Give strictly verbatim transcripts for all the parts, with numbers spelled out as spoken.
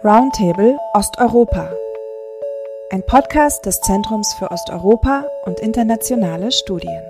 Roundtable Osteuropa. Ein Podcast des Zentrums für Osteuropa und internationale Studien.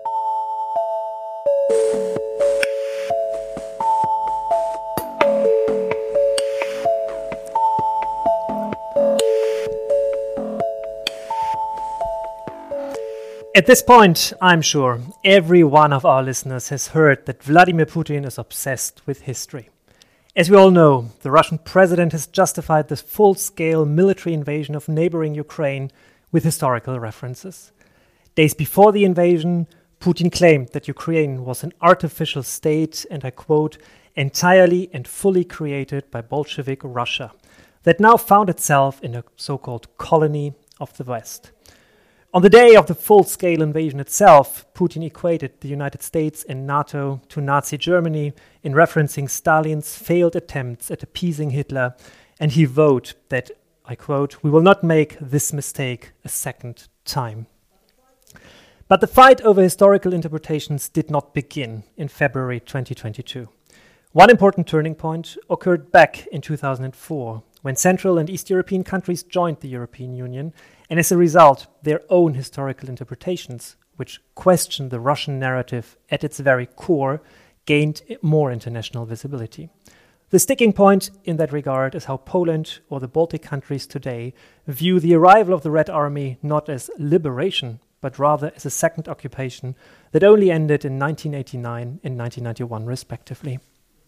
At this point, I'm sure every one of our listeners has heard that Vladimir Putin is obsessed with history. As we all know, the Russian president has justified this full-scale military invasion of neighboring Ukraine with historical references. Days before the invasion, Putin claimed that Ukraine was an artificial state, and I quote, entirely and fully created by Bolshevik Russia, that now found itself in a so-called colony of the West. On the day of the full-scale invasion itself, Putin equated the United States and NATO to Nazi Germany in referencing Stalin's failed attempts at appeasing Hitler, and he vowed that, I quote, "We will not make this mistake a second time." But the fight over historical interpretations did not begin in February twenty twenty-two. One important turning point occurred back in two thousand four, when Central and East European countries joined the European Union, and as a result, their own historical interpretations, which questioned the Russian narrative at its very core, gained more international visibility. The sticking point in that regard is how Poland or the Baltic countries today view the arrival of the Red Army not as liberation, but rather as a second occupation that only ended in nineteen eighty-nine and nineteen ninety-one, respectively.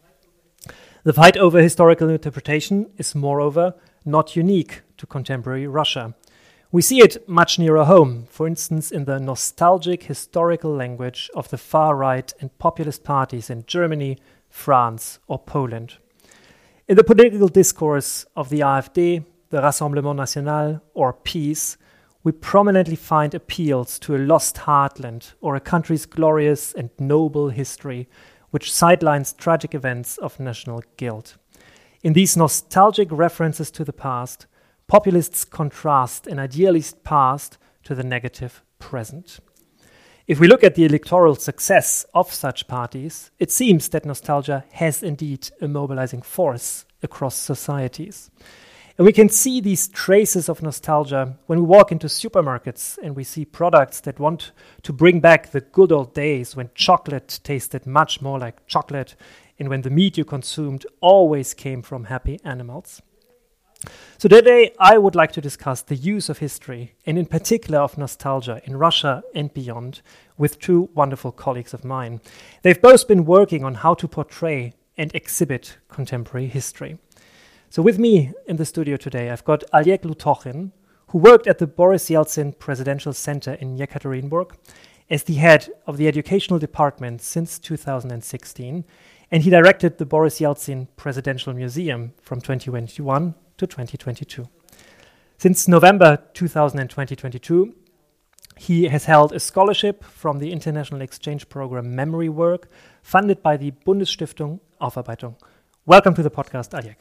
The fight over historical interpretation is, moreover, not unique to contemporary Russia. We see it much nearer home, for instance, in the nostalgic historical language of the far-right and populist parties in Germany, France, or Poland. In the political discourse of the AfD, the Rassemblement National, or PiS, we prominently find appeals to a lost heartland or a country's glorious and noble history, which sidelines tragic events of national guilt. In these nostalgic references to the past, populists contrast an idealist past to the negative present. If we look at the electoral success of such parties, it seems that nostalgia has indeed a mobilizing force across societies. And we can see these traces of nostalgia when we walk into supermarkets and we see products that want to bring back the good old days when chocolate tasted much more like chocolate and when the meat you consumed always came from happy animals. So today I would like to discuss the use of history, and in particular of nostalgia, in Russia and beyond, with two wonderful colleagues of mine. They've both been working on how to portray and exhibit contemporary history. So with me in the studio today, I've got Oleg Lutokhin, who worked at the Boris Yeltsin Presidential Center in Yekaterinburg as the head of the educational department since two thousand sixteen, and he directed the Boris Yeltsin Presidential Museum from twenty twenty-one to twenty twenty-two. Since November two thousand twenty-two, he has held a scholarship from the international exchange program Memory Work, funded by the Bundesstiftung Aufarbeitung. Welcome to the podcast, Oleg.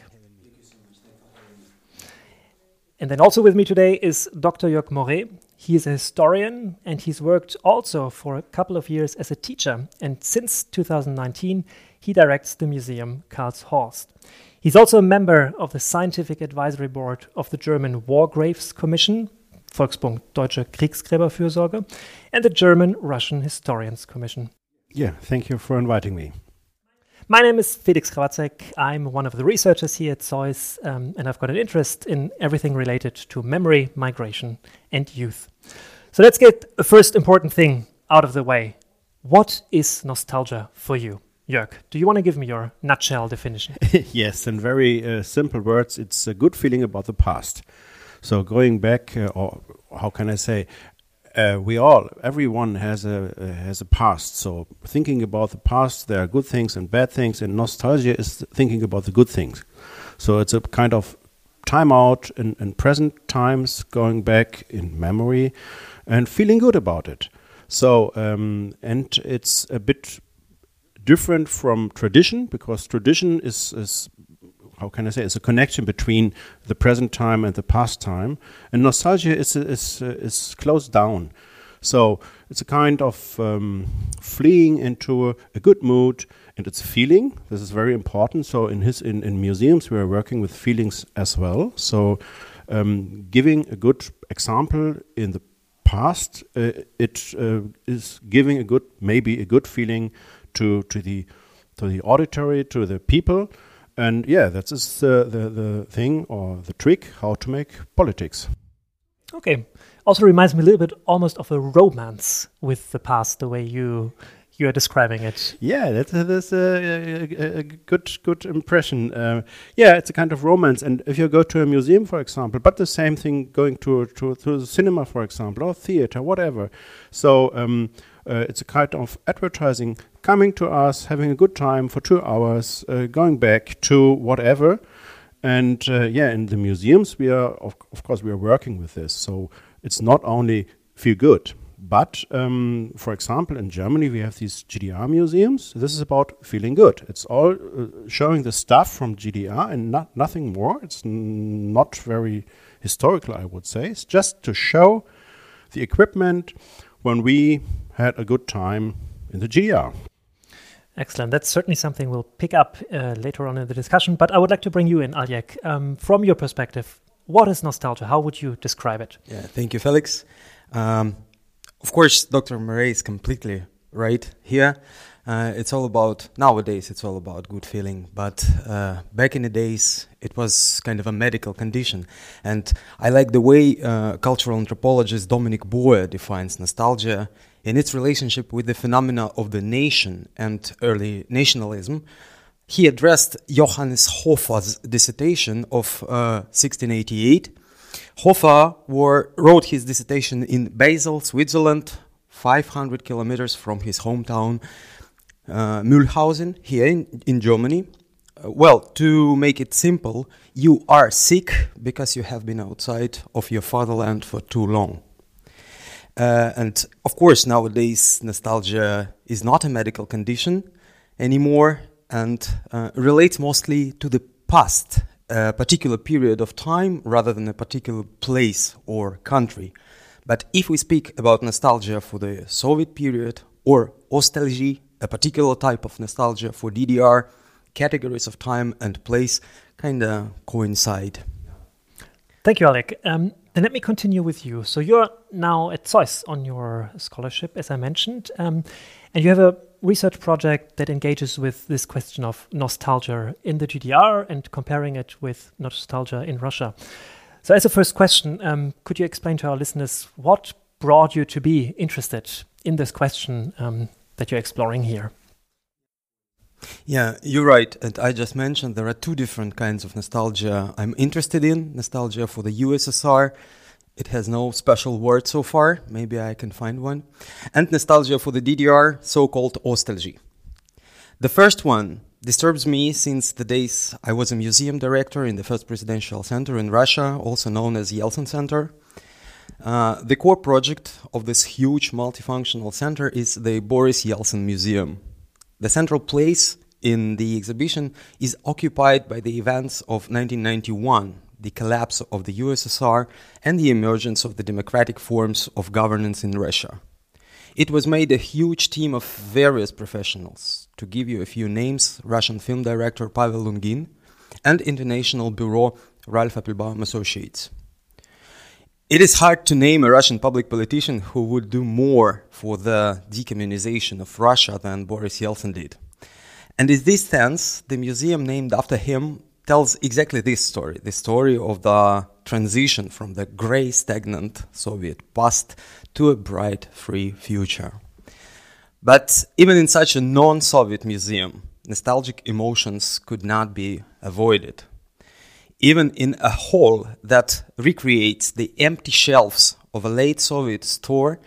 And then also with me today is Doctor Jörg Moret. He is a historian, and he's worked also for a couple of years as a teacher. And since two thousand nineteen, he directs the museum Karlshorst. He's also a member of the scientific advisory board of the German War Graves Commission, Volksbund Deutsche Kriegsgräberfürsorge, and the German Russian Historians Commission. Yeah, thank you for inviting me. My name is Felix Krawatzek. I'm one of the researchers here at ZOiS, um, and I've got an interest in everything related to memory, migration, and youth. So let's get the first important thing out of the way. What is nostalgia for you? Jörg, do you want to give me your nutshell definition? Yes, in very uh, simple words, it's a good feeling about the past. So going back, uh, or how can I say, uh, we all, everyone has a uh, has a past. So thinking about the past, there are good things and bad things, and nostalgia is thinking about the good things. So it's a kind of time out in, in present times, going back in memory, and feeling good about it. So um, and it's a bit different from tradition, because tradition is, is how can I say, it's a connection between the present time and the past time, and nostalgia is is uh, is closed down. So it's a kind of um, fleeing into a, a good mood, and it's feeling. This is very important. So in his in, in museums, we are working with feelings as well. So um, giving a good example in the past, uh, it uh, is giving a good, maybe a good feeling to to the to the auditory, to the people. And yeah, that's is uh, the, the thing or the trick how to make politics. Okay. Also reminds me a little bit almost of a romance with the past, the way you you are describing it. Yeah, that's, uh, that's a, a, a good good impression. Uh, yeah, it's a kind of romance. And if you go to a museum, for example, but the same thing going to to, to the cinema, for example, or theater, whatever. So um, uh, it's a kind of advertising, coming to us, having a good time for two hours, uh, going back to whatever. And uh, yeah, in the museums, we are, of, of course, we are working with this. So it's not only feel good, but um, for example, in Germany, we have these G D R museums. This is about feeling good. It's all uh, showing the stuff from G D R and not nothing more. It's n- not very historical, I would say. It's just to show the equipment when we had a good time in the G D R. Excellent. That's certainly something we'll pick up uh, later on in the discussion. But I would like to bring you in, Aljek. Um, from your perspective, what is nostalgia? How would you describe it? Yeah, thank you, Felix. Um, of course, Doctor Murray is completely right here. Uh, it's all about, nowadays, it's all about good feeling. But uh, back in the days, it was kind of a medical condition. And I like the way uh, cultural anthropologist Dominic Boer defines nostalgia in its relationship with the phenomena of the nation and early nationalism. He addressed Johannes Hofer's dissertation of uh, sixteen eighty-eight. Hofer were, wrote his dissertation in Basel, Switzerland, five hundred kilometers from his hometown, uh, Mühlhausen, here in, in Germany. Uh, well, to make it simple, you are sick because you have been outside of your fatherland for too long. Uh, and of course, nowadays, nostalgia is not a medical condition anymore and uh, relates mostly to the past, a particular period of time rather than a particular place or country. But if we speak about nostalgia for the Soviet period or Ostalgie, a particular type of nostalgia for D D R, categories of time and place kind of coincide. Thank you, Alec. Um, then let me continue with you. So you're now at Zeus on your scholarship, as I mentioned, um, and you have a research project that engages with this question of nostalgia in the G D R and comparing it with nostalgia in Russia. So as a first question, um, could you explain to our listeners what brought you to be interested in this question um, that you're exploring here? Yeah, you're right. And I just mentioned there are two different kinds of nostalgia I'm interested in. Nostalgia for the U S S R. It has no special word so far. Maybe I can find one. And nostalgia for the D D R, so-called Ostalgie. The first one disturbs me since the days I was a museum director in the first presidential center in Russia, also known as Yeltsin Center. Uh, the core project of this huge multifunctional center is the Boris Yeltsin Museum. The central place in the exhibition is occupied by the events of nineteen ninety-one, the collapse of the U S S R and the emergence of the democratic forms of governance in Russia. It was made a huge team of various professionals. To give you a few names, Russian film director Pavel Lungin and International Bureau Ralph Appelbaum Associates. It is hard to name a Russian public politician who would do more for the decommunization of Russia than Boris Yeltsin did. And in this sense, the museum named after him tells exactly this story, the story of the transition from the grey, stagnant Soviet past to a bright, free future. But even in such a non-Soviet museum, nostalgic emotions could not be avoided. Even in a hall that recreates the empty shelves of a late Soviet store,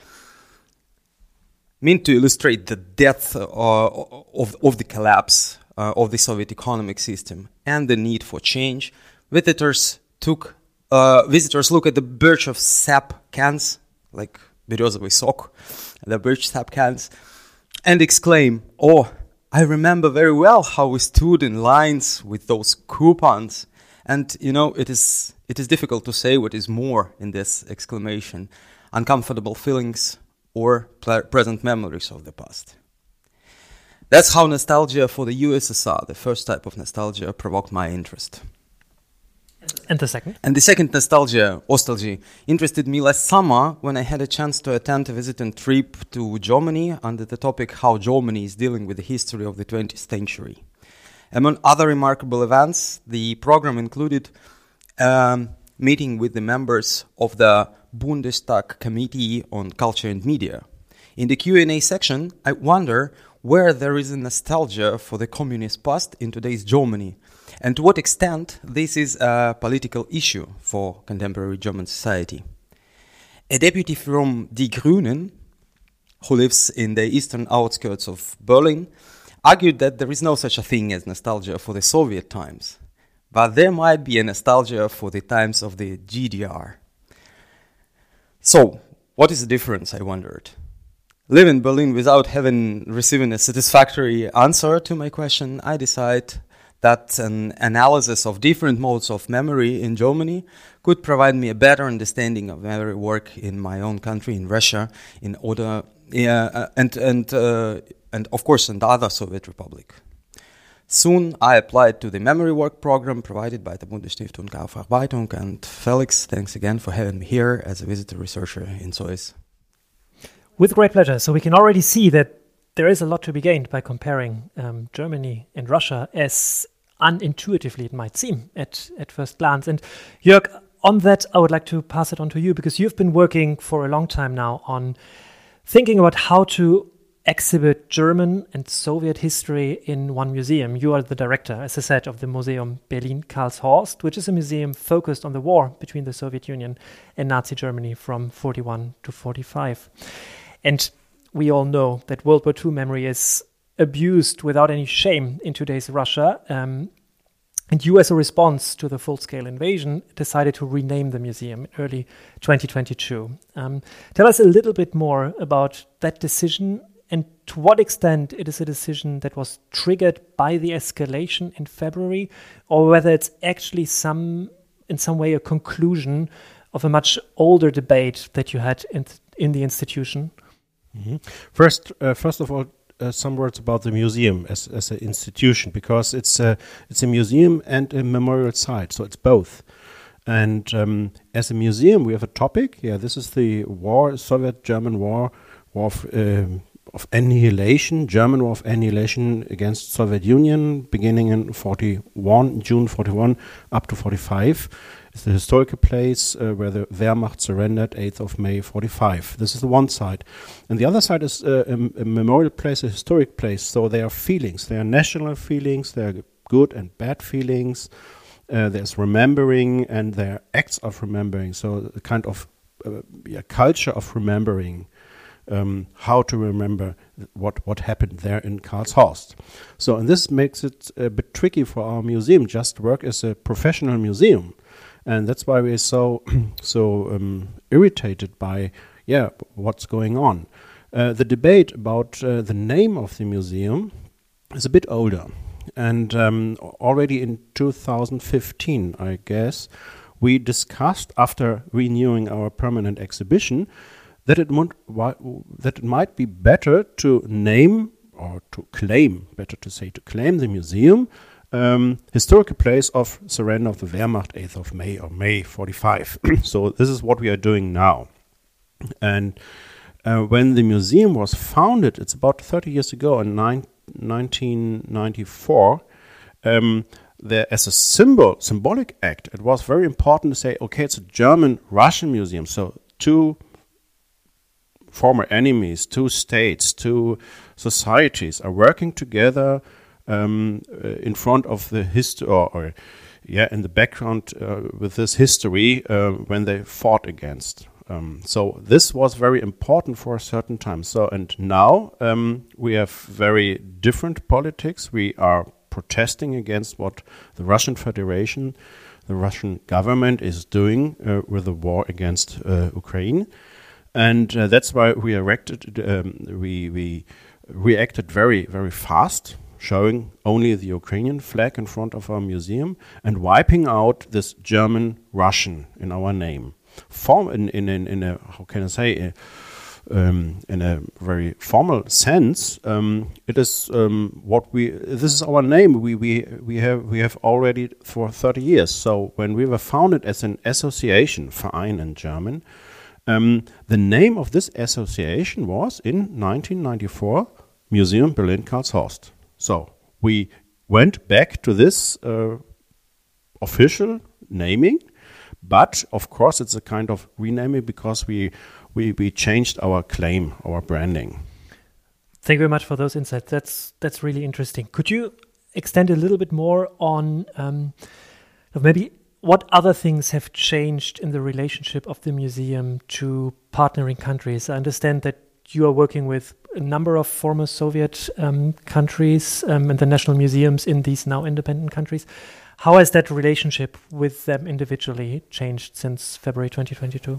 meant to illustrate the depth uh, of, of the collapse uh, of the Soviet economic system and the need for change, visitors took uh, visitors look at the birch of sap cans, like березовый сок, the birch sap cans, and exclaim, "Oh, I remember very well how we stood in lines with those coupons." And, you know, it is it is difficult to say what is more in this exclamation. Uncomfortable feelings, or pl- present memories of the past. That's how nostalgia for the U S S R, the first type of nostalgia, provoked my interest. And the second? And the second nostalgia, Ostalgie, interested me last summer when I had a chance to attend a visiting trip to Germany under the topic how Germany is dealing with the history of the twentieth century. Among other remarkable events, the program included um, meeting with the members of the Bundestag Committee on Culture and Media. In the Q and A section, I wonder where there is a nostalgia for the communist past in today's Germany, and to what extent this is a political issue for contemporary German society. A deputy from Die Grünen, who lives in the eastern outskirts of Berlin, argued that there is no such a thing as nostalgia for the Soviet times, but there might be a nostalgia for the times of the G D R. So, what is the difference, I wondered? Live in Berlin without having receiving a satisfactory answer to my question, I decide that an analysis of different modes of memory in Germany could provide me a better understanding of memory work in my own country, in Russia, in order, uh, and and uh, and of course in the other Soviet Republic. Soon I applied to the memory work program provided by the Bundesstiftung Aufarbeitung, and Felix, thanks again for having me here as a visitor researcher in S O I S. With great pleasure. So we can already see that there is a lot to be gained by comparing um, Germany and Russia, as unintuitively it might seem at, at first glance. And Jörg, on that, I would like to pass it on to you, because you've been working for a long time now on thinking about how to exhibit German and Soviet history in one museum. You are the director, as I said, of the Museum Berlin-Karlshorst, which is a museum focused on the war between the Soviet Union and Nazi Germany from forty-one to forty-five. And we all know that World War Two memory is abused without any shame in today's Russia. Um, and you, as a response to the full-scale invasion, decided to rename the museum in early twenty twenty-two. Um, tell us a little bit more about that decision, and to what extent it is a decision that was triggered by the escalation in February, or whether it's actually some, in some way, a conclusion of a much older debate that you had in, in the institution. Mm-hmm. First, uh, first of all, uh, some words about the museum as as an institution, because it's a it's a museum and a memorial site, so it's both. And um, as a museum, we have a topic. Yeah, this is the war, Soviet-German war, war of, um, of annihilation, German war of annihilation against Soviet Union, beginning in forty-one, June forty-one, up to forty-five. It's the historical place uh, where the Wehrmacht surrendered, eighth of May forty-five. This is the one side. And the other side is uh, a, a memorial place, a historic place. So there are feelings. There are national feelings. There are good and bad feelings. Uh, there's remembering, and there are acts of remembering. So a kind of uh, yeah, culture of remembering. Um, how to remember what, what happened there in Karlshorst. So, and this makes it a bit tricky for our museum just to work as a professional museum. And that's why we're so so um, irritated by yeah what's going on. Uh, the debate about uh, the name of the museum is a bit older, and um, already in two thousand fifteen, I guess, we discussed, after renewing our permanent exhibition, that it might that it might be better to name, or to claim, better to say, to claim the museum. Um, historical place of surrender of the Wehrmacht, eighth of May or May forty-five. So this is what we are doing now. And uh, when the museum was founded, it's about thirty years ago, in nine, nineteen ninety-four, um, there, as a symbol, symbolic act, it was very important to say, okay, it's a German-Russian museum. So two former enemies, two states, two societies are working together Um, uh, in front of the history, or, or yeah, in the background uh, with this history uh, when they fought against. Um, so this was very important for a certain time. So and now um, we have very different politics. We are protesting against what the Russian Federation, the Russian government is doing uh, with the war against uh, Ukraine, and uh, that's why we erected, um, we we reacted very very fast, showing only the Ukrainian flag in front of our museum and wiping out this German-Russian in our name. Form in, in, in, in a, how can I say, a, um, in a very formal sense, um, it is um, what we. This is our name. We we we have we have already for thirty years. So when we were founded as an association, Verein in German, um, the name of this association was in nineteen ninety-four Museum Berlin Karlshorst. So we went back to this uh, official naming, but of course it's a kind of renaming because we. We, we changed our claim, our branding. Thank you very much for those insights. That's that's really interesting. Could you extend a little bit more on um, maybe what other things have changed in the relationship of the museum to partnering countries? I understand that you are working with a number of former Soviet um, countries um, and the national museums in these now independent countries. How has that relationship with them individually changed since February twenty twenty-two?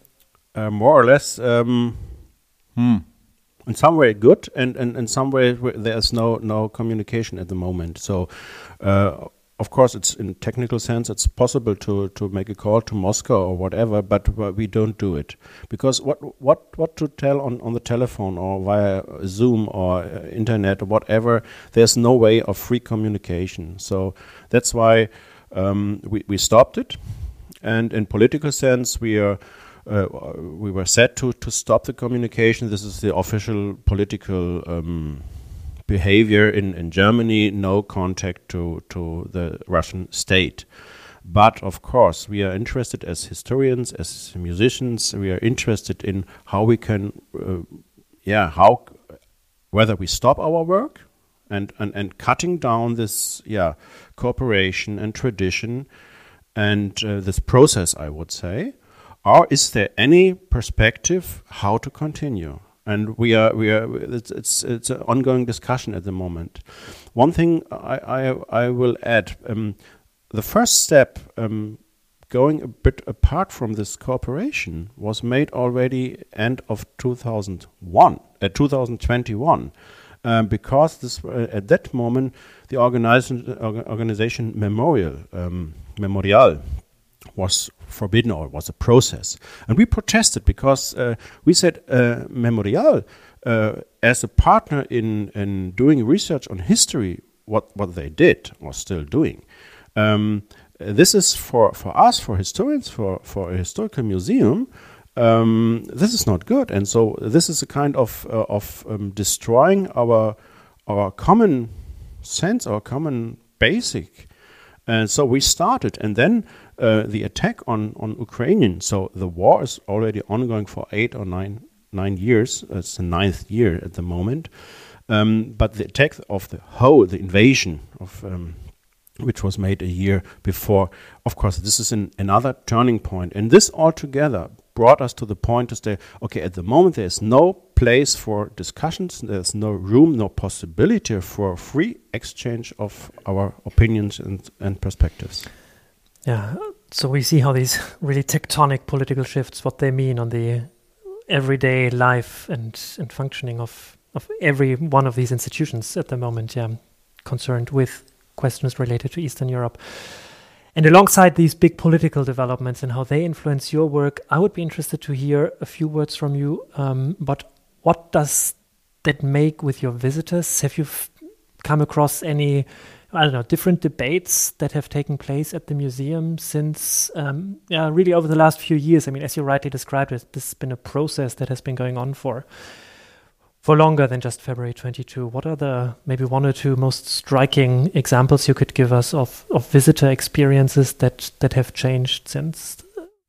Uh, more or less, um, hmm. in some way good, and, and in some way there's no no communication at the moment. So, uh, of course, it's in technical sense it's possible to, to make a call to Moscow or whatever, but uh, we don't do it because what what what to tell on, on the telephone or via Zoom or uh, internet or whatever. There's no way of free communication. So that's why um, we we stopped it, and in political sense we are. Uh, we were set to, to stop the communication. This is the official political um, behavior in, in Germany, no contact to, to the Russian state. But of course, we are interested as historians, as musicians, we are interested in how we can, uh, yeah, how, whether we stop our work and, and, and cutting down this, yeah, cooperation and tradition and uh, this process, I would say. Or is there any perspective how to continue? And we are we are it's it's, it's an ongoing discussion at the moment. One thing I I, I will add: um, the first step, um, going a bit apart from this cooperation, was made already end of two thousand one, uh, two thousand twenty-one, um, because this uh, at that moment the organization organization Memorial um, Memorial was forbidden, or was a process. And we protested because uh, we said uh, Memorial, uh, as a partner in, in doing research on history, what, what they did, or still doing, um, this is for, for us, for historians, for, for a historical museum, um, this is not good. And so this is a kind of, uh, of um, destroying our, our common sense, our common basic. And so we started, and then uh, the attack on, on Ukrainian. So the war is already ongoing for eight or nine nine years. It's the ninth year at the moment. Um, but the attack of the whole, the invasion of, um, which was made a year before, of course, this is an, another turning point. And this altogether brought us to the point to say, okay, at the moment there is no place for discussions, there's no room, no possibility for free exchange of our opinions and, and perspectives. Yeah, so we see how these really tectonic political shifts, what they mean on the everyday life and, and functioning of, of every one of these institutions at the moment, yeah, concerned with questions related to Eastern Europe. And alongside these big political developments and how they influence your work, I would be interested to hear a few words from you. Um, but what does that make with your visitors? Have you f- come across any, I don't know, different debates that have taken place at the museum since, um, yeah, really over the last few years? I mean, as you rightly described it, this has been a process that has been going on for for longer than just February twenty-two. What are the maybe one or two most striking examples you could give us of, of visitor experiences that, that have changed since?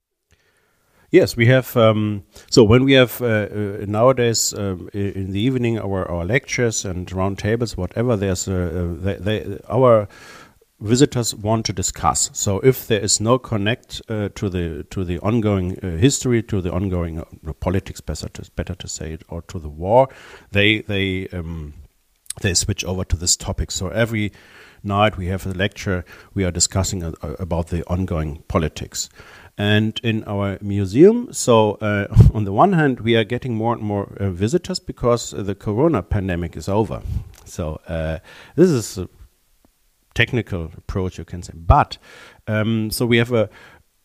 Yes, we have. Um, so when we have uh, uh, nowadays um, in the evening our, our lectures and round tables, whatever, there's uh, uh, they, they, our visitors want to discuss. So if there is no connect uh, to the to the ongoing uh, history, to the ongoing uh, politics, better to, better to say it, or to the war, they they um, they switch over to this topic. So every night we have a lecture, we are discussing uh, about the ongoing politics. And in our museum, so uh, on the one hand, we are getting more and more uh, visitors because uh, the corona pandemic is over. So uh, this is a technical approach, you can say. But um, so we have a,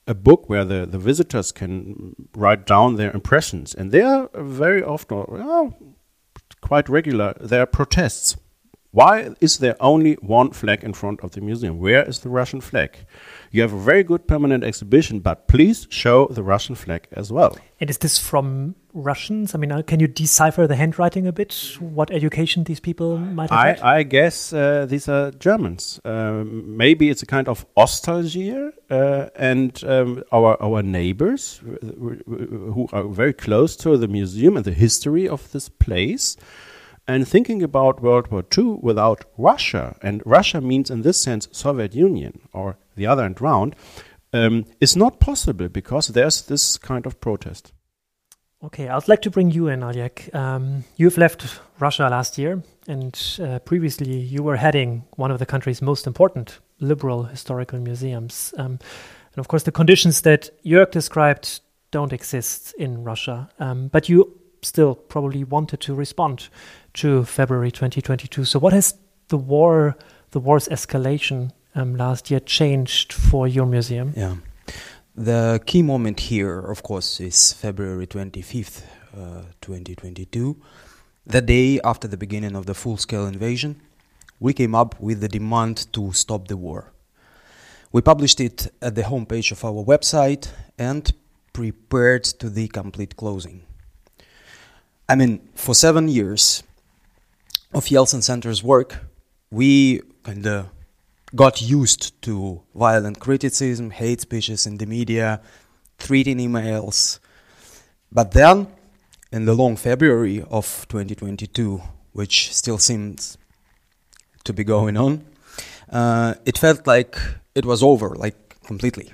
a book where the, the visitors can write down their impressions, and they are very often, well, quite regular. There are protests. Why is there only one flag in front of the museum? Where is the Russian flag? You have a very good permanent exhibition, but please show the Russian flag as well. And is this from Russians? I mean, uh, can you decipher the handwriting a bit? What education these people might have I, had? I guess uh, these are Germans. Um, maybe it's a kind of nostalgia, uh, and um, our our neighbors who are very close to the museum and the history of this place, and thinking about World War Two without Russia, and Russia means in this sense Soviet Union or the other end round, um, is not possible because there's this kind of protest. Okay, I'd like to bring you in, Oleg. Um, you've left Russia last year, and uh, previously you were heading one of the country's most important liberal historical museums. Um, and of course, the conditions that Jörg described don't exist in Russia, um, but you still probably wanted to respond to February twenty twenty-two. So what has the war, the war's escalation um, last year changed for your museum? Yeah. The key moment here, of course, is February twenty-fifth, uh, twenty twenty-two. The day after the beginning of the full-scale invasion, we came up with the demand to stop the war. We published it at the homepage of our website and prepared to the complete closing. I mean, for seven years of Yeltsin Center's work, we kind of got used to violent criticism, hate speeches in the media, threatening emails. But then, in the long February of twenty twenty-two, which still seems to be going on, uh, it felt like it was over, like completely.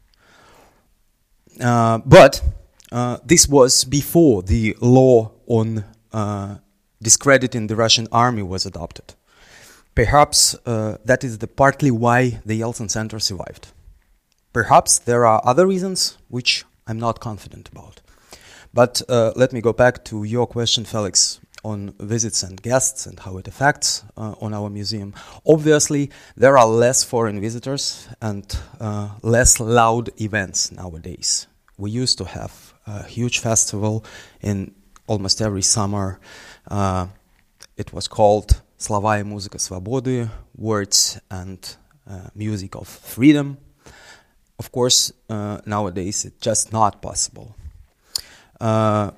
Uh, but uh, this was before the law on uh, discrediting the Russian army was adopted. Perhaps uh, that is the partly why the Yeltsin Center survived. Perhaps there are other reasons which I'm not confident about. But uh, let me go back to your question, Felix, on visits and guests and how it affects uh, on our museum. Obviously, there are less foreign visitors and uh, less loud events nowadays. We used to have a huge festival in almost every summer. Uh, it was called Slova и muzika svobody, words and uh, music of freedom. Of course, uh, nowadays it's just not possible. Uh,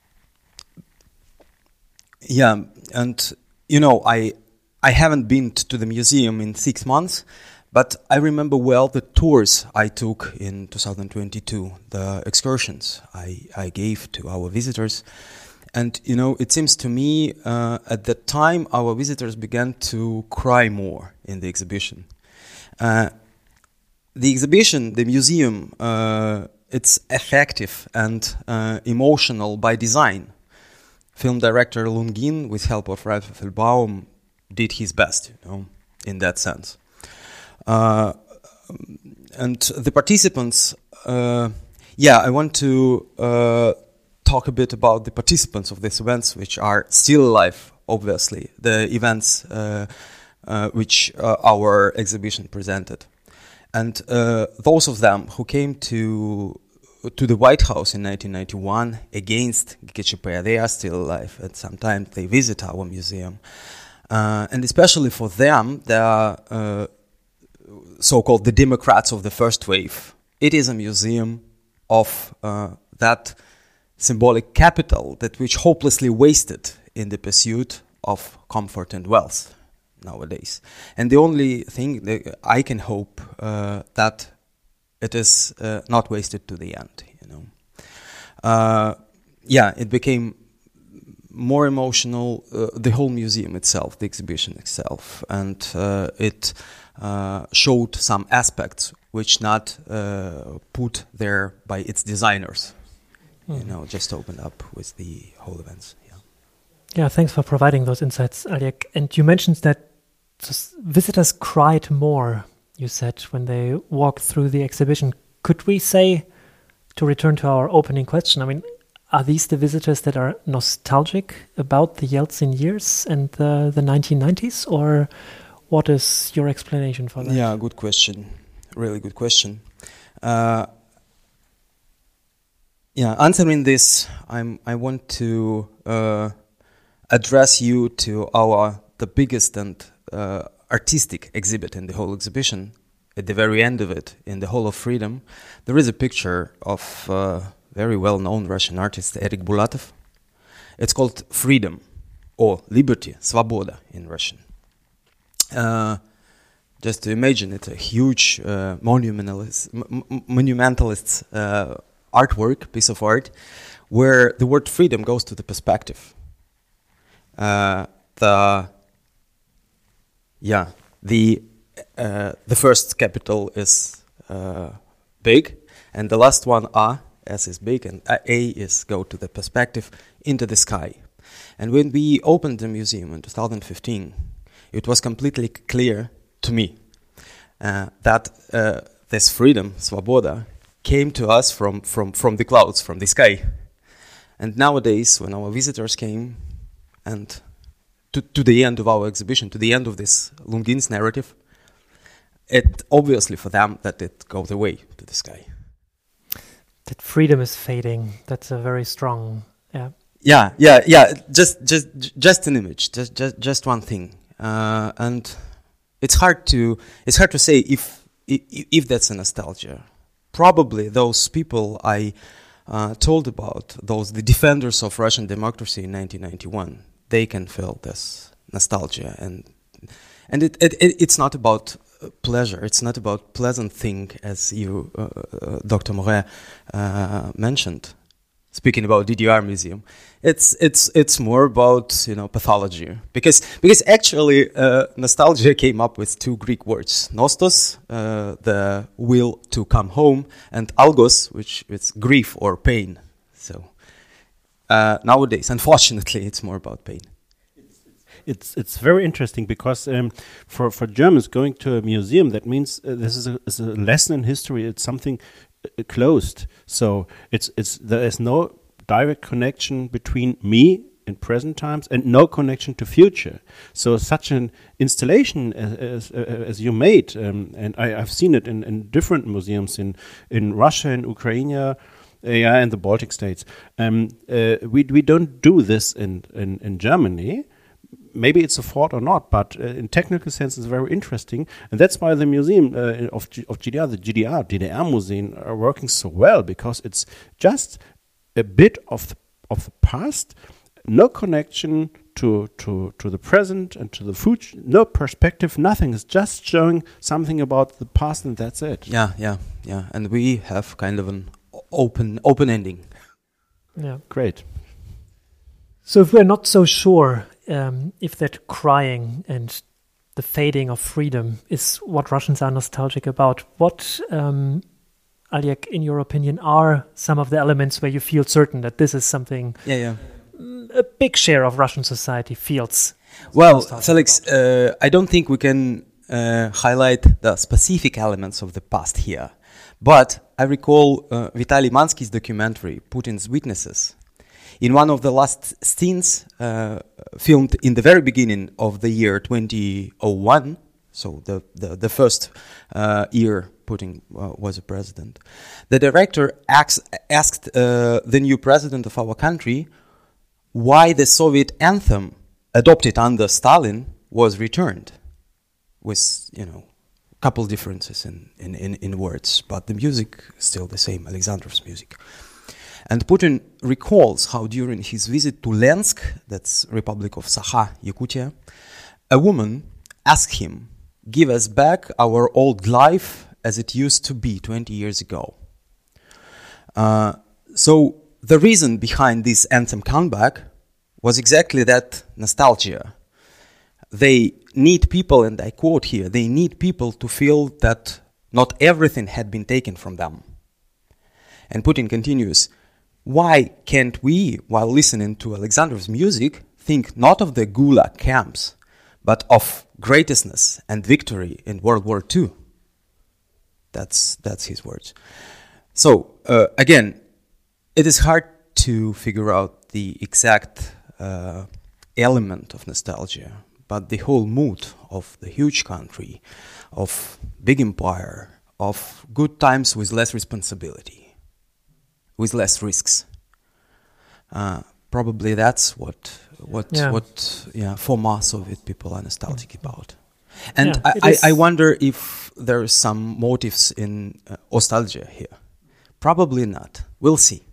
yeah, and you know, I I haven't been t- to the museum in six months, but I remember well the tours I took in two thousand twenty-two, the excursions I, I gave to our visitors. And, you know, it seems to me uh, at that time our visitors began to cry more in the exhibition. Uh, the exhibition, the museum, uh, it's effective and uh, emotional by design. Film director Lungin, with help of Ralph Felbaum, did his best, you know, in that sense. Uh, and the participants, uh, yeah, I want to uh, talk a bit about the participants of these events, which are still alive, obviously, the events uh, uh, which uh, our exhibition presented. And uh, those of them who came to to the White House in nineteen ninety-one against G K C P, they are still alive, and sometimes they visit our museum. Uh, and especially for them, they are uh, so-called the Democrats of the first wave. It is a museum of uh, that symbolic capital that which hopelessly wasted in the pursuit of comfort and wealth nowadays. And the only thing that I can hope uh, that it is uh, not wasted to the end, you know. Uh, yeah, it became more emotional, uh, the whole museum itself, the exhibition itself, and uh, it uh, showed some aspects which not uh, put there by its designers. Mm. You know, just opened up with the whole events. Yeah. Yeah, thanks for providing those insights, Oleg. And you mentioned that visitors cried more, you said, when they walked through the exhibition. Could we say, to return to our opening question, I mean, are these the visitors that are nostalgic about the Yeltsin years and the, the nineteen nineties, or what is your explanation for that? Yeah, good question. Really good question. Uh, Yeah, answering this, I'm. I want to uh, address you to our the biggest and uh, artistic exhibit in the whole exhibition. At the very end of it, in the Hall of Freedom, there is a picture of uh, very well-known Russian artist Erik Bulatov. It's called Freedom, or Liberty, Svoboda in Russian. Uh, just to imagine, it's a huge uh, monumentalist, m- m- monumentalist uh, artwork, piece of art, where the word freedom goes to the perspective. Uh, the yeah, the uh, the first capital is uh, big, and the last one A, S is big, and A is go to the perspective into the sky. And when we opened the museum in two thousand fifteen, it was completely clear to me uh, that uh, this freedom, Svoboda, came to us from, from, from the clouds, from the sky. And nowadays, when our visitors came and to, to the end of our exhibition, to the end of this Lungin's narrative, it obviously for them that it goes away to the sky. That freedom is fading. That's a very strong, yeah. Yeah, yeah, yeah. Just, just, just an image. Just, just, just one thing. Uh, and it's hard to, it's hard to say if, if, if that's a nostalgia. Probably those people I uh, told about, those the defenders of Russian democracy in nineteen ninety-one, they can feel this nostalgia, and and it, it, it it's not about pleasure. It's not about pleasant thing, as you, uh, uh, Doctor Moret, uh, mentioned. Speaking about D D R museum, it's it's it's more about, you know, pathology, because because actually uh, nostalgia came up with two Greek words: nostos, uh, the will to come home, and algos, which is grief or pain. So uh, nowadays, unfortunately, it's more about pain. It's it's very interesting because um, for for Germans, going to a museum, that means uh, this is a, is a lesson in history. It's something uh, closed, so it's it's there is no direct connection between me in present times and no connection to future. So such an installation as, as, as you made, um, and I, I've seen it in, in different museums in in Russia, in Ukraine, uh, yeah, and the Baltic states. Um, uh, we we don't do this in in, in Germany. Maybe it's a fault or not, but uh, in technical sense, it's very interesting, and that's why the museum uh, of G- of G D R, the G D R, D D R Museum, are working so well, because it's just a bit of the, of the past, no connection to to to the present and to the future, no perspective, nothing. It's just showing something about the past, and that's it. Yeah, yeah, yeah. And we have kind of an open open ending. Yeah, great. So if we're not so sure um, if that crying and the fading of freedom is what Russians are nostalgic about, what, um, Oleg, in your opinion, are some of the elements where you feel certain that this is something yeah, yeah. a big share of Russian society feels? Well, Felix, uh, I don't think we can uh, highlight the specific elements of the past here, but I recall uh, Vitaly Mansky's documentary, Putin's Witnesses. In one of the last scenes, uh, filmed in the very beginning of the year twenty oh one, so the, the, the first uh, year Putin uh, was a president, the director asked, asked uh, the new president of our country why the Soviet anthem adopted under Stalin was returned, with, you know, a couple differences in, in, in, in words, but the music is still the same, Alexandrov's music. And Putin recalls how during his visit to Lensk, that's Republic of Sakha, Yakutia, a woman asked him, "Give us back our old life as it used to be twenty years ago." Uh, so the reason behind this anthem comeback was exactly that nostalgia. They need people, and I quote here, they need people to feel that not everything had been taken from them. And Putin continues, "Why can't we, while listening to Alexandrov's music, think not of the Gulag camps, but of greatness and victory in World War Two?" That's that's his words. So, uh, again, it is hard to figure out the exact uh, element of nostalgia, but the whole mood of the huge country, of big empire, of good times with less responsibility. with less risks. Uh, probably that's what what Yeah. what yeah for most Soviet people are nostalgic about. And Yeah, it I, is- I, I wonder if there are some motives in uh, nostalgia here. Probably not. We'll see.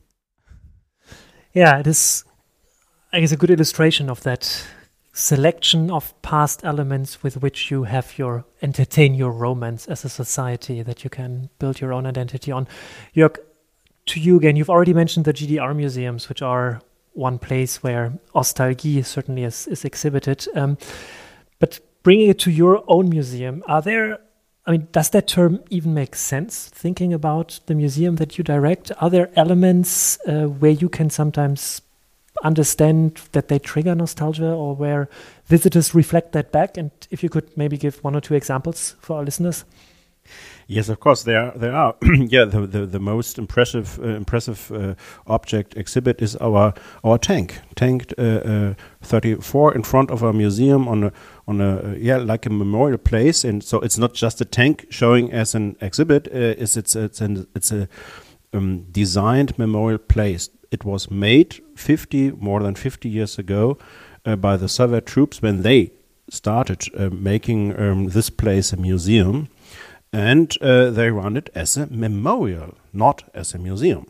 Yeah, it is, I guess, a good illustration of that selection of past elements with which you have your entertain your romance as a society that you can build your own identity on. Jörg, to you again, you've already mentioned the G D R museums, which are one place where nostalgia certainly is, is exhibited. Um, but bringing it to your own museum, are there, I mean, does that term even make sense, thinking about the museum that you direct? Are there elements uh, where you can sometimes understand that they trigger nostalgia, or where visitors reflect that back? And if you could maybe give one or two examples for our listeners. Yes, of course there are. There are. yeah, the, the the most impressive uh, impressive uh, object exhibit is our our tank, tank uh, uh, thirty-four in front of our museum on a on a uh, yeah like a memorial place. And so it's not just a tank showing as an exhibit. Uh, it's it's it's an it's a um, designed memorial place. It was made fifty more than fifty years ago uh, by the Soviet troops when they started uh, making um, this place a museum. And uh, they run it as a memorial, not as a museum.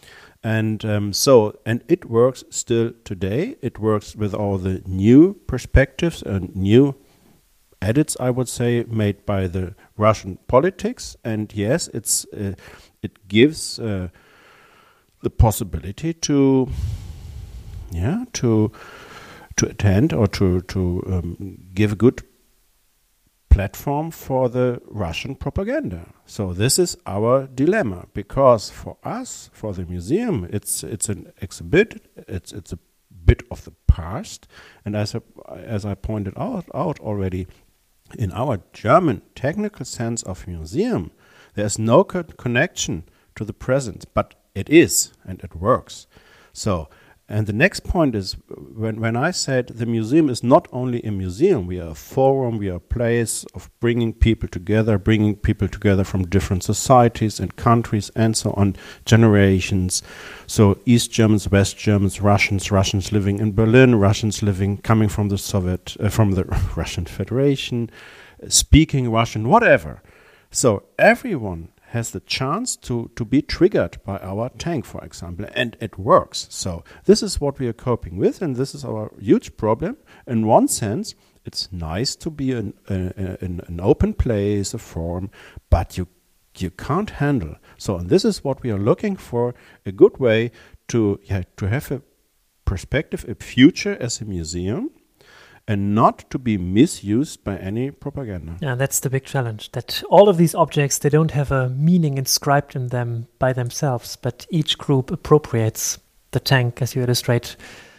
And um, so, and it works still today. It works with all the new perspectives and new edits, I would say, made by the Russian politics. And yes, it's uh, it gives uh, the possibility to, yeah, to to attend or to to um, give a good platform for the Russian propaganda. So this is our dilemma, because for us, for the museum, it's it's an exhibit. It's it's a bit of the past, and as I, as I pointed out out already, in our German technical sense of museum, there's no co- connection to the present, but it is, and it works. So. And the next point is, when, when I said the museum is not only a museum, we are a forum, we are a place of bringing people together, bringing people together from different societies and countries and so on, generations. So East Germans, West Germans, Russians, Russians living in Berlin, Russians living, coming from the Soviet, uh, from the Russian Federation, uh, speaking Russian, whatever. So everyone has the chance to, to be triggered by our tank, for example, and it works. So this is what we are coping with, and this is our huge problem. In one sense, it's nice to be an, a, an, an open place, a forum, but you you can't handle. So and this is what we are looking for, a good way to yeah, to have a perspective, a future as a museum, and not to be misused by any propaganda. Yeah, that's the big challenge, that all of these objects, they don't have a meaning inscribed in them by themselves, but each group appropriates the tank, as you illustrate.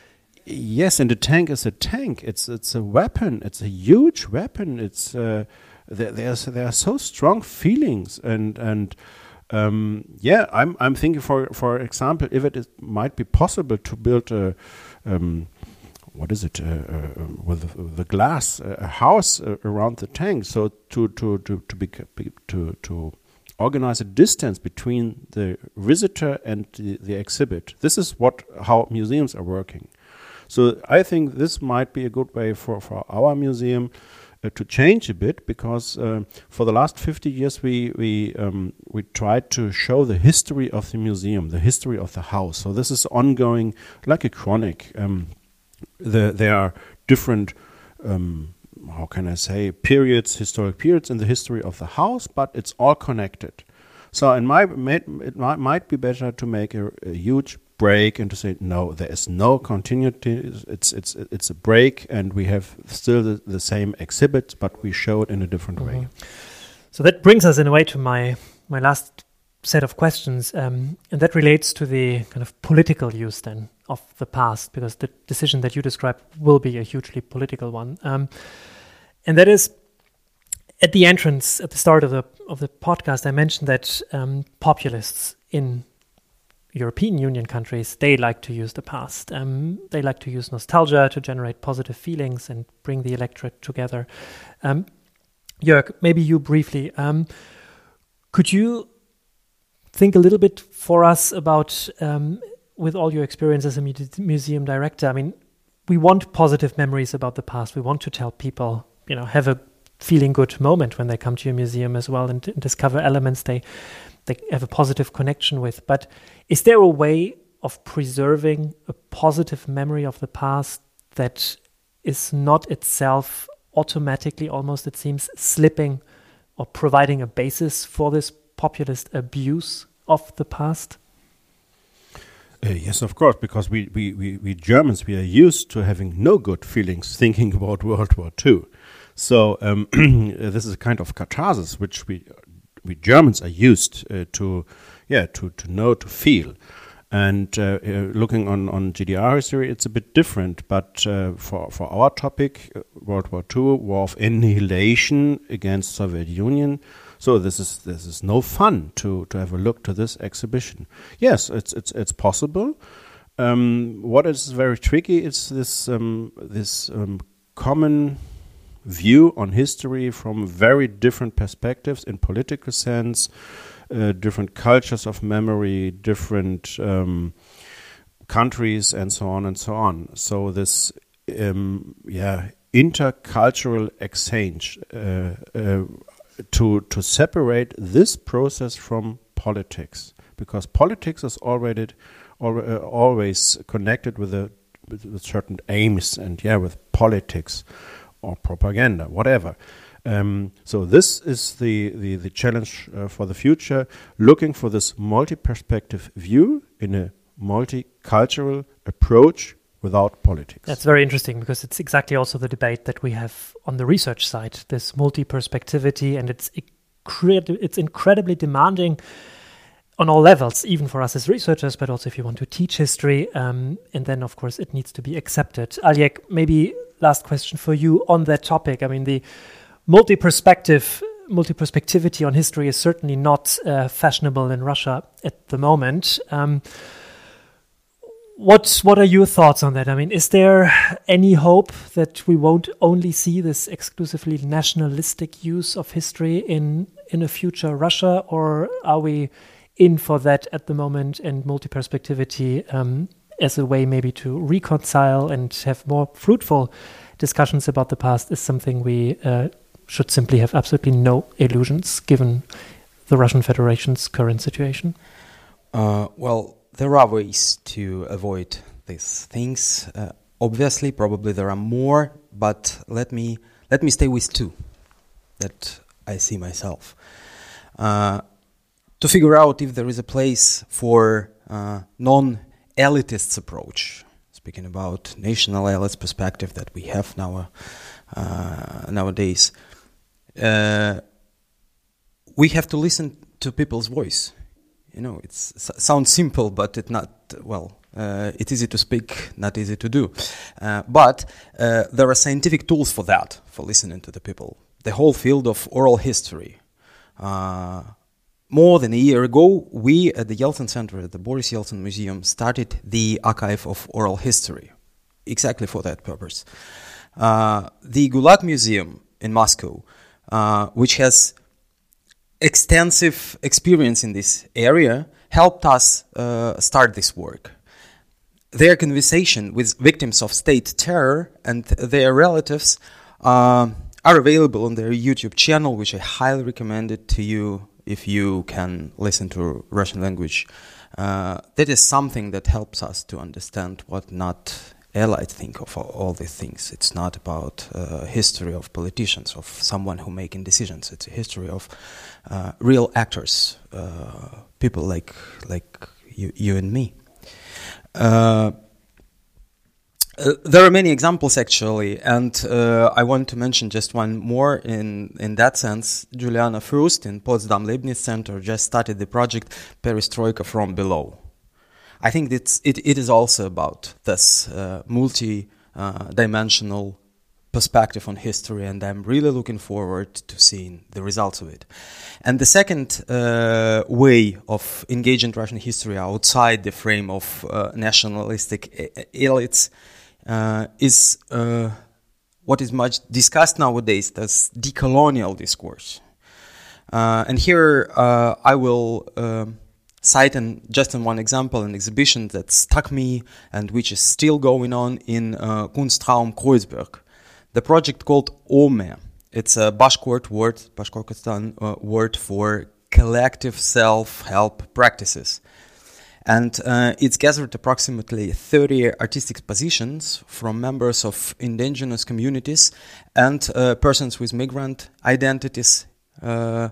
Yes, and the tank is a tank. It's it's a weapon. It's a huge weapon. It's uh, there, there's there are so strong feelings, and and um, yeah, I'm I'm thinking for for example, if it is, might be possible to build a um, what is it, uh, uh, with the, the glass, uh, a house uh, around the tank, so to to to to, be, to to organize a distance between the visitor and the, the exhibit. This is what how museums are working. So I think this might be a good way for, for our museum uh, to change a bit, because uh, for the last fifty years we we um, we tried to show the history of the museum, the history of the house. So this is ongoing, like a chronic. Um, The, there are different, um, how can I say, periods, historic periods in the history of the house, but it's all connected. So in my, it might, might be better to make a, a huge break and to say, no, there is no continuity. It's it's it's a break, and we have still the, the same exhibit, but we show it in a different mm-hmm. way. So that brings us in a way to my my last set of questions, um, and that relates to the kind of political use then of the past, because the decision that you described will be a hugely political one. Um, and that is, at the entrance, at the start of the of the podcast, I mentioned that um, populists in European Union countries, they like to use the past. Um, they like to use nostalgia to generate positive feelings and bring the electorate together. Um, Jörg, maybe you briefly, um, could you think a little bit for us about, um, with all your experience as a mu- museum director, I mean, we want positive memories about the past. We want to tell people, you know, have a feeling good moment when they come to your museum as well and, and discover elements they they have a positive connection with. But is there a way of preserving a positive memory of the past that is not itself automatically, almost it seems, slipping or providing a basis for this populist abuse of the past? Uh, yes, of course, because we, we, we, we Germans, we are used to having no good feelings thinking about World War Two. So um, this is a kind of catharsis which we we Germans are used uh, to, yeah, to, to know, to feel. And uh, uh, looking on, on G D R history, it's a bit different. But uh, for, for our topic, uh, World War Two, war of annihilation against Soviet Union. So this is this is no fun to, to have a look to this exhibition. Yes, it's it's it's possible. Um, what is very tricky is this um, this um, common view on history from very different perspectives in political sense. Uh, different cultures of memory, different um, countries, and so on and so on. So this, um, yeah, intercultural exchange uh, uh, to to separate this process from politics, because politics is already al- uh, always connected with, a, with, with certain aims and yeah, with politics or propaganda, whatever. Um, so this is the, the, the challenge uh, for the future, looking for this multi-perspective view in a multicultural approach without politics. That's very interesting, because it's exactly also the debate that we have on the research side, this multi-perspectivity, and it's, incredi- it's incredibly demanding on all levels, even for us as researchers, but also if you want to teach history. Um, and then, of course, it needs to be accepted. Aljek, maybe last question for you on that topic. I mean, the Multi-perspective, multi-perspectivity on history is certainly not uh, fashionable in Russia at the moment. Um, what what are your thoughts on that? I mean, is there any hope that we won't only see this exclusively nationalistic use of history in in a future Russia, or are we in for that at the moment, and multi-perspectivity um, as a way maybe to reconcile and have more fruitful discussions about the past is something we uh, should simply have absolutely no illusions given the Russian Federation's current situation? Uh, well, there are ways to avoid these things. Uh, obviously, probably there are more, but let me let me stay with two that I see myself. Uh, to figure out if there is a place for uh, non-elitist approach, speaking about national elite perspective that we have now uh, nowadays. Uh, we have to listen to people's voice. You know, it sounds simple, but it not, well, uh, it's easy to speak, not easy to do. Uh, but uh, there are scientific tools for that, for listening to the people. The whole field of oral history. Uh, more than a year ago, we at the Yeltsin Center, at the Boris Yeltsin Museum, started the Archive of Oral History, exactly for that purpose. Uh, the Gulag Museum in Moscow, Uh, which has extensive experience in this area, helped us uh, start this work. Their conversation with victims of state terror and their relatives uh, are available on their YouTube channel, which I highly recommend it to you if you can listen to Russian language. Uh, that is something that helps us to understand what not Allied think of all, all these things. It's not about uh, history of politicians, of someone who making decisions. It's a history of uh, real actors, uh, people like like you, you and me. Uh, uh, there are many examples actually, and uh, I want to mention just one more in in that sense. Juliana Frost in Potsdam Leibniz Center just started the project Perestroika from Below. I think it's, it, it is also about this uh, multi-dimensional uh, perspective on history, and I'm really looking forward to seeing the results of it. And the second uh, way of engaging Russian history outside the frame of uh, nationalistic elites uh, is uh, what is much discussed nowadays, this decolonial discourse. Uh, and here uh, I will... Uh, cite an, just in one example an exhibition that struck me and which is still going on in uh, Kunstraum Kreuzberg. The project called Ome. It's a Bashkort word, Bashkortostan uh, word for collective self-help practices. And uh, it's gathered approximately thirty artistic expositions from members of indigenous communities and uh, persons with migrant identities uh,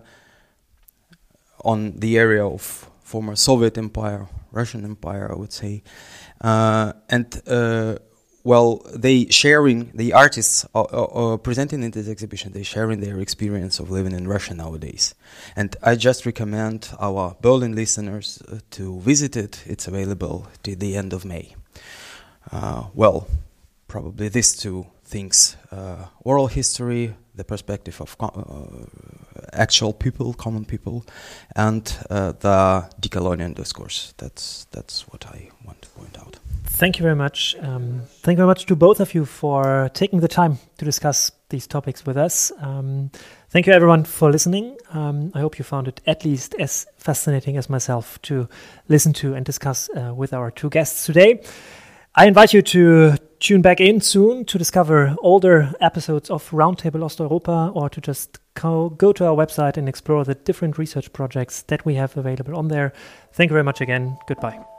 on the area of former Soviet Empire, Russian Empire, I would say. Uh, and, uh, well, they sharing, the artists are, are, are presenting in this exhibition, they sharing their experience of living in Russia nowadays. And I just recommend our Berlin listeners uh, to visit it. It's available till the end of May. Uh, well, probably these two things, uh, oral history, the perspective of co- uh, actual people, common people, and uh, the decolonial discourse. That's that's what I want to point out. Thank you very much. Um, thank you very much to both of you for taking the time to discuss these topics with us. Um, thank you everyone for listening. Um, I hope you found it at least as fascinating as myself to listen to and discuss uh, with our two guests today. I invite you to tune back in soon to discover older episodes of Roundtable Osteuropa, or to just go, go to our website and explore the different research projects that we have available on there. Thank you very much again. Goodbye.